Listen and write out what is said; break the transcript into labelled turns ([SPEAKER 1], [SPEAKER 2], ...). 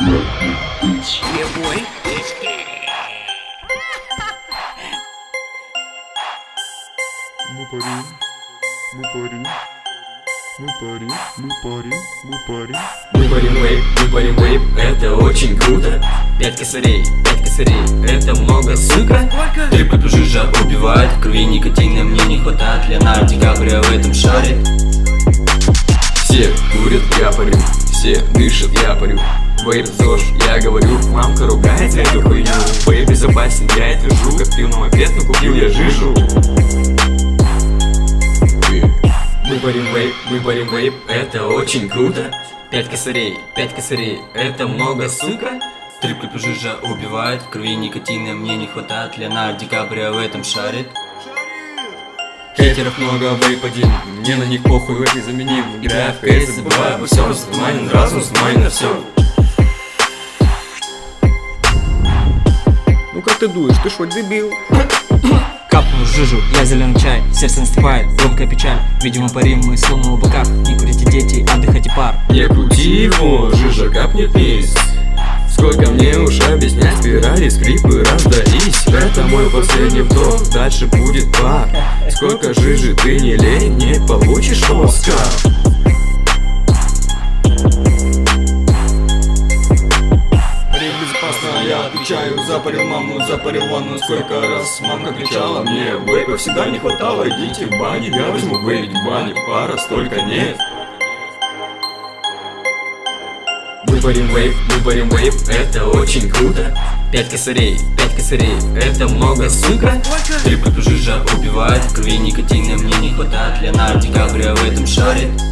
[SPEAKER 1] Мы парим, мы парим, мы парим, мы парим, мы парим.
[SPEAKER 2] Мы парим вейп, это очень круто. 5 косарей, это много, сука. Трипл жижа убивает, крови никотина мне не хватает. Леонардо Ди Каприо в этом шаре. Все курят, я парю, все дышат, я парю. Вейп ЗОЖ, я говорю, мамка ругает за эту хуйню. Вейп безопасен, я это вяжу, как пил на мопед, но купил я жижу. Мы парим вейп, это очень круто. 5 косарей, это много, сука. Трипл жижа убивает, крови никотина мне не хватает. Леонардо Ди Каприо в этом шарит. Хейтеров много, вейп один, мне на них похуй, вейп незаменим. Играя в кейс, забываю обо всем, затуманен разум, затуманен на все.
[SPEAKER 1] Ну как ты дуешь, ты шо, дебил?
[SPEAKER 3] Капнул жижу, я зеленый чай, сердце наступает, громкая печаль. Видимо парим мы словно в облаках, не курите дети, отдыхайте пар.
[SPEAKER 2] Не крути его, жижа капнет вниз. Сколько мне уж объяснять, спирали, скрипы раздались. Это мой последний вдох, дальше будет пар. Сколько жижи ты не лей, не получишь Оскар. Я отвечаю, запарил маму, запарил ванну. Сколько раз мамка кричала мне, вейпа всегда не хватало, идите в баню. Я возьму вейп в бане, пара столько нет. Мы парим вейп, это очень круто. 5 косарей, это много, сука. Трипл жижа убивает, крови никотина мне не хватает. Леонардо Ди Каприо в этом шаре.